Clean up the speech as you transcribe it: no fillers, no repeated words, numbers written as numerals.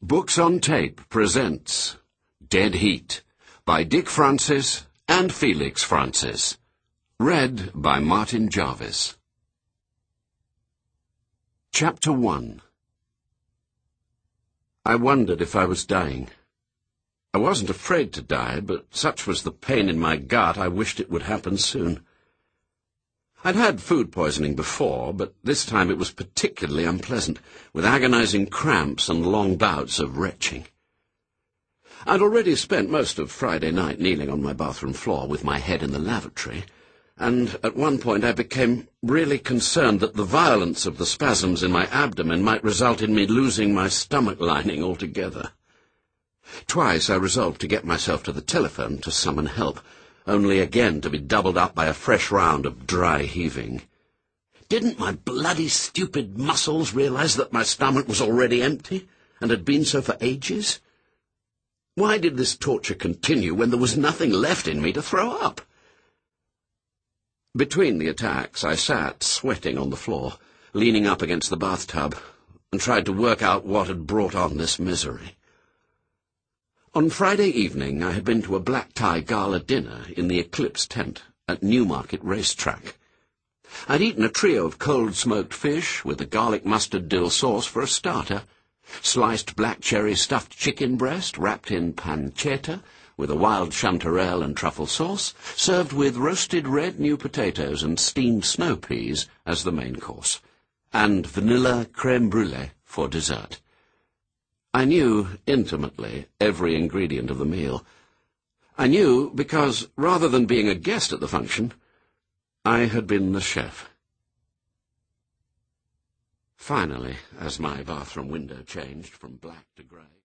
Books on Tape presents Dead Heat by Dick Francis and Felix Francis. Read by Martin Jarvis. Chapter 1. I wondered if I was dying. I wasn't afraid to die, but such was the pain in my gut I wished it would happen soon. I'd had food poisoning before, but this time it was particularly unpleasant, with agonizing cramps and long bouts of retching. I'd already spent most of Friday night kneeling on my bathroom floor with my head in the lavatory, and at one point I became really concerned that the violence of the spasms in my abdomen might result in me losing my stomach lining altogether. Twice I resolved to get myself to the telephone to summon help, only again to be doubled up by a fresh round of dry heaving. Didn't my bloody stupid muscles realize that my stomach was already empty, and had been so for ages? Why did this torture continue when there was nothing left in me to throw up? Between the attacks, I sat, sweating on the floor, leaning up against the bathtub, and tried to work out what had brought on this misery. On Friday evening, I had been to a black-tie gala dinner in the Eclipse tent at Newmarket Racetrack. I'd eaten a trio of cold smoked fish with a garlic mustard dill sauce for a starter, sliced black cherry stuffed chicken breast wrapped in pancetta with a wild chanterelle and truffle sauce, served with roasted red new potatoes and steamed snow peas as the main course, and vanilla creme brulee for dessert. I knew intimately every ingredient of the meal. I knew because, rather than being a guest at the function, I had been the chef. Finally, as my bathroom window changed from black to grey,